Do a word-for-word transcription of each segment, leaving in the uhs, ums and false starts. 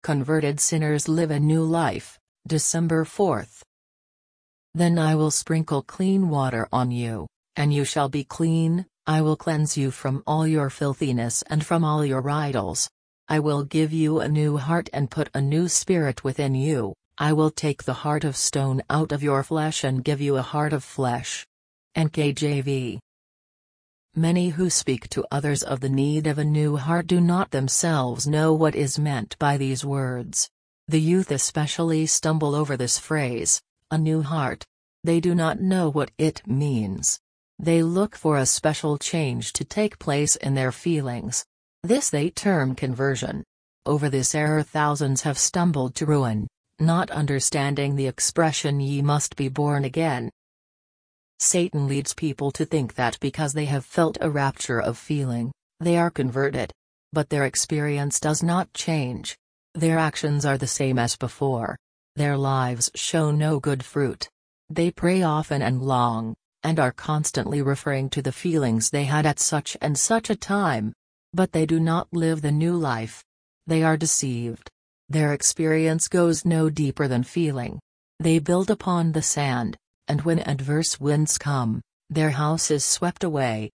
converted sinners live a new life. December fourth. Then I will sprinkle clean water on you, and you shall be clean. I will cleanse you from all your filthiness and from all your idols. I will give you a new heart and put a new spirit within you. I will take the heart of stone out of your flesh and give you a heart of flesh. N K J V. Many who speak to others of the need of a new heart do not themselves know what is meant by these words. The youth especially stumble over this phrase, a new heart. They do not know what it means. They look for a special change to take place in their feelings. This they term conversion. Over this error thousands have stumbled to ruin, not understanding the expression "ye must be born again." Satan leads people to think that because they have felt a rapture of feeling, they are converted. But their experience does not change. Their actions are the same as before. Their lives show no good fruit. They pray often and long, and are constantly referring to the feelings they had at such and such a time. But they do not live the new life. They are deceived. Their experience goes no deeper than feeling. They build upon the sand, and when adverse winds come, their house is swept away.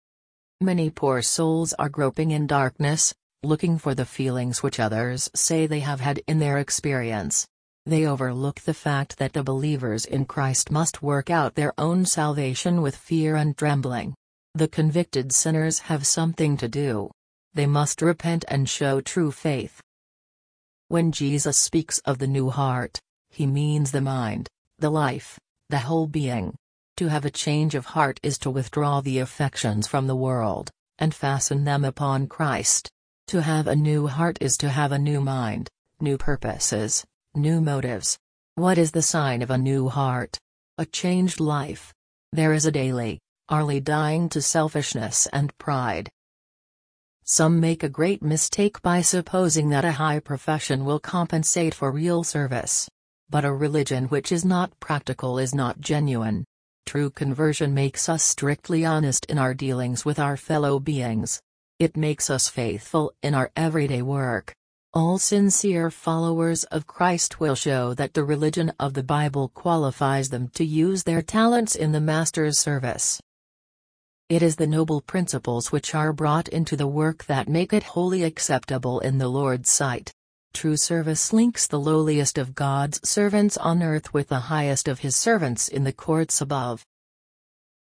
Many poor souls are groping in darkness, looking for the feelings which others say they have had in their experience. They overlook the fact that the believers in Christ must work out their own salvation with fear and trembling. The convicted sinners have something to do. They must repent and show true faith. When Jesus speaks of the new heart, he means the mind, the life, the whole being. To have a change of heart is to withdraw the affections from the world, and fasten them upon Christ. To have a new heart is to have a new mind, new purposes, new motives. What is the sign of a new heart? A changed life. There is a daily, hourly dying to selfishness and pride. Some make a great mistake by supposing that a high profession will compensate for real service. But a religion which is not practical is not genuine. True conversion makes us strictly honest in our dealings with our fellow beings. It makes us faithful in our everyday work. All sincere followers of Christ will show that the religion of the Bible qualifies them to use their talents in the Master's service. It is the noble principles which are brought into the work that make it wholly acceptable in the Lord's sight. True service links the lowliest of God's servants on earth with the highest of his servants in the courts above.